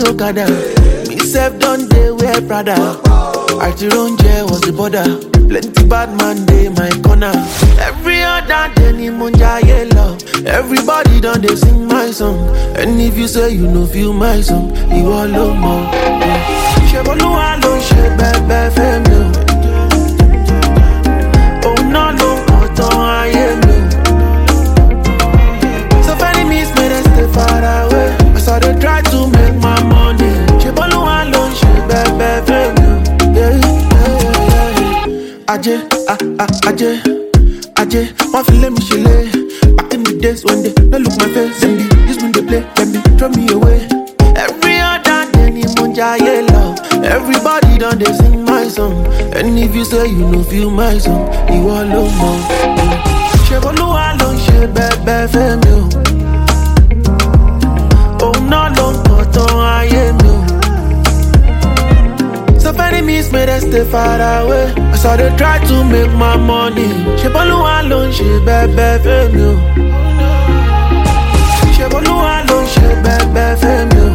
Okada. Me self done day wear Prada. Artironje was the border. Plenty bad man day my corner. Every other day ni munja yellow. Everybody done they sing my song. And if you say you no feel my song, you all know more. Sheboluwa lo she bebe femi. Oh no no oton aye mi. So many miss me they stay far away. So they try to make my money. Sheboluwa lo she bebe femi. Aje, Aje, one feel let me chile. Back in the days when they don't look my face, them be use me to play, them be throw me away. Every other day ni munja yellow. Everybody done they sing my song, and if you say you no feel my song, you all know more. Sheboluwa lo she bebe femi o. Oh no long oton aye mi o. So enemies may they stay far away. So they try to make my money. Sheboluwa lo she bebe femi o. Sheboluwa lo she bebe femi o.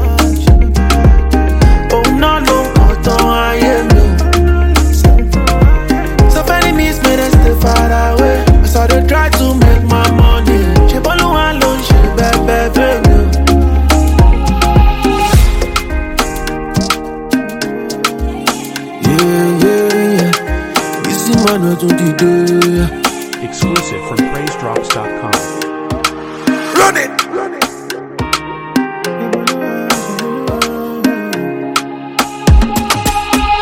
Oh no no oton aye mi o. So enemies may they stay far away. So they try to make my money. Sheboluwa lo she bebe femi o. Exclusive from PraiseDrops.com. Run it!